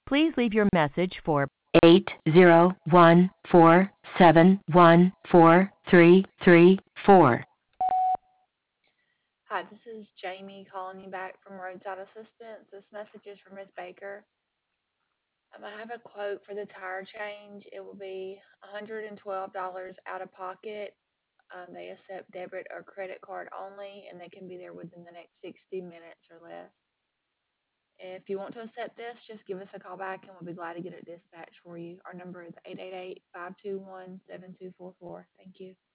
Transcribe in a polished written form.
Please leave your message for 80147143334. Hi, this is Jamie calling you back from Roadside Assistance. This message is for Miss Baker. I have a quote for the tire change. It will be $112 out of pocket. They accept debit or credit card only, and they can be there within the next 60 minutes or less. If you want to accept this, just give us a call back and we'll be glad to get it dispatched for you. Our number is 888-521-7244. Thank you.